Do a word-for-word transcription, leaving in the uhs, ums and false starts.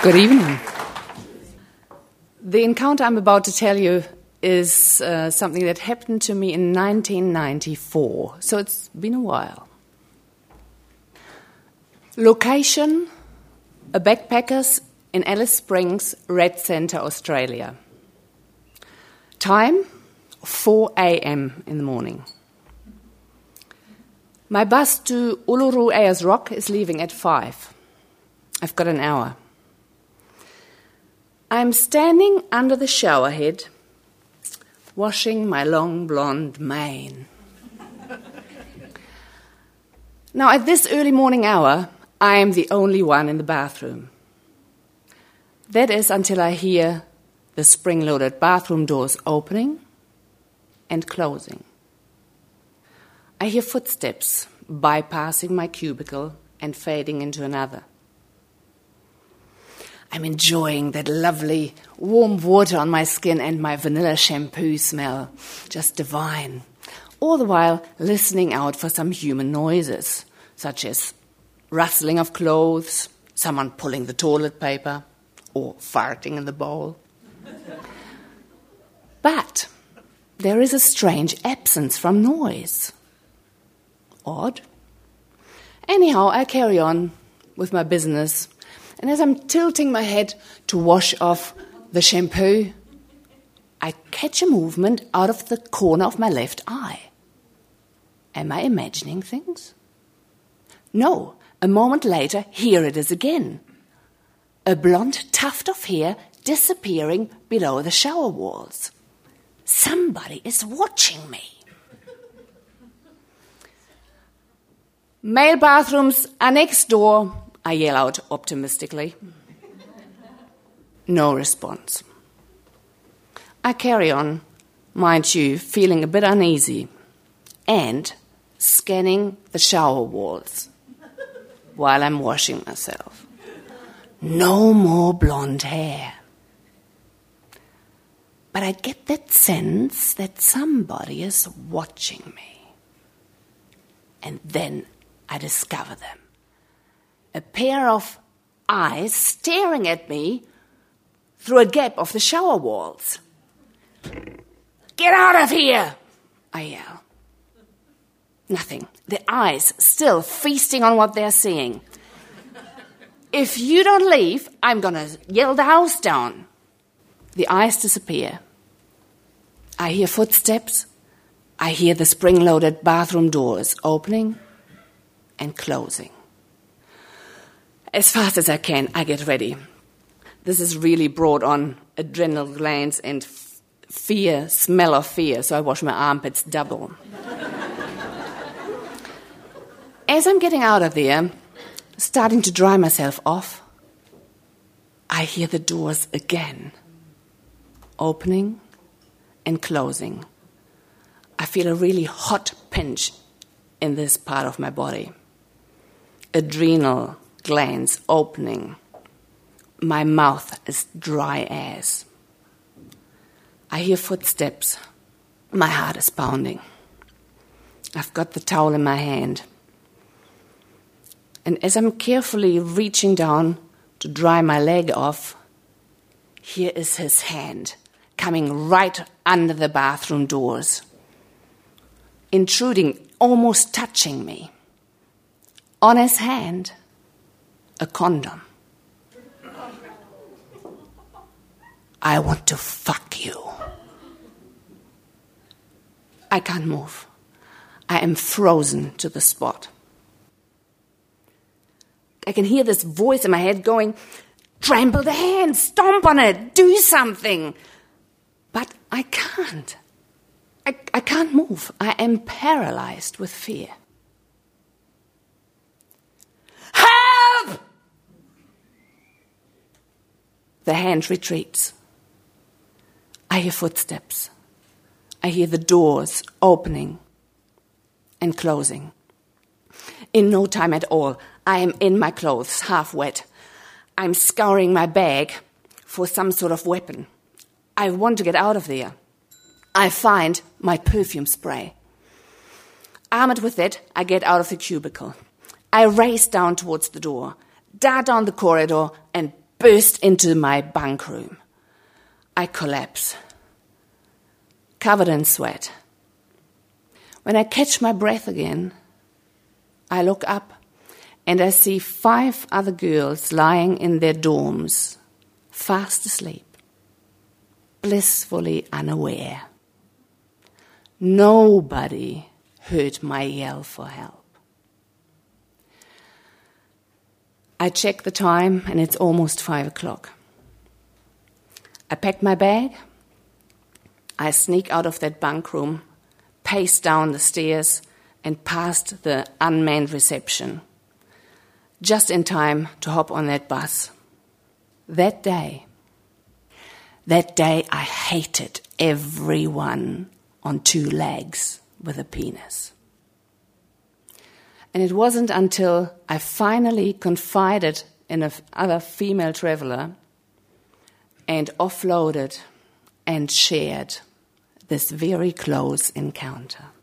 Good evening. The encounter I'm about to tell you is uh, something that happened to me in nineteen ninety-four, so it's been a while. Location, a backpackers in Alice Springs, Red Centre, Australia. Time, four a.m. in the morning. My bus to Uluru Ayers Rock is leaving at five. I've got an hour. I'm standing under the shower head, washing my long blonde mane. Now, at this early morning hour, I am the only one in the bathroom. That is until I hear the spring-loaded bathroom doors opening and closing. I hear footsteps bypassing my cubicle and fading into another. I'm enjoying that lovely warm water on my skin and my vanilla shampoo smell, just divine. All the while listening out for some human noises, such as rustling of clothes, someone pulling the toilet paper, or farting in the bowl. But there is a strange absence from noise. Odd. Anyhow, I carry on with my business, and as I'm tilting my head to wash off the shampoo, I catch a movement out of the corner of my left eye. Am I imagining things? No. A moment later, here it is again. A blonde tuft of hair disappearing below the shower walls. Somebody is watching me. Male bathrooms are next door, I yell out optimistically. No response. I carry on, mind you, feeling a bit uneasy and scanning the shower walls while I'm washing myself. No more blonde hair. But I get that sense that somebody is watching me. And then I discover them. A pair of eyes staring at me through a gap of the shower walls. Get out of here, I yell. Nothing. The eyes still feasting on what they're seeing. If you don't leave, I'm going to yell the house down. The eyes disappear. I hear footsteps. I hear the spring-loaded bathroom doors opening and closing. As fast as I can, I get ready. This is really brought on adrenal glands and f- fear, smell of fear, so I wash my armpits double. As I'm getting out of there, starting to dry myself off, I hear the doors again, opening and closing. I feel a really hot pinch in this part of my body. Adrenal glands opening. My mouth is dry as. I hear footsteps. My heart is pounding. I've got the towel in my hand. And as I'm carefully reaching down to dry my leg off, here is his hand coming right under the bathroom doors, intruding, almost touching me. On his hand, a condom. I want to fuck you. I can't move. I am frozen to the spot. I can hear this voice in my head going, trample the hand, stomp on it, do something. But I can't. I, I can't move. I am paralyzed with fear. Help! The hand retreats. I hear footsteps. I hear the doors opening and closing. In no time at all, I am in my clothes, half wet. I'm scouring my bag for some sort of weapon. I want to get out of there. I find my perfume spray. Armed with it, I get out of the cubicle. I race down towards the door, dart down the corridor, and burst into my bunk room. I collapse, covered in sweat. When I catch my breath again, I look up and I see five other girls lying in their dorms, fast asleep, blissfully unaware. Nobody heard my yell for help. I check the time and it's almost five o'clock. I pack my bag. I sneak out of that bunk room, pace down the stairs and past the unmanned reception, just in time to hop on that bus. That day, that day I hated everyone on two legs with a penis. And it wasn't until I finally confided in another female traveler and offloaded and shared this very close encounter.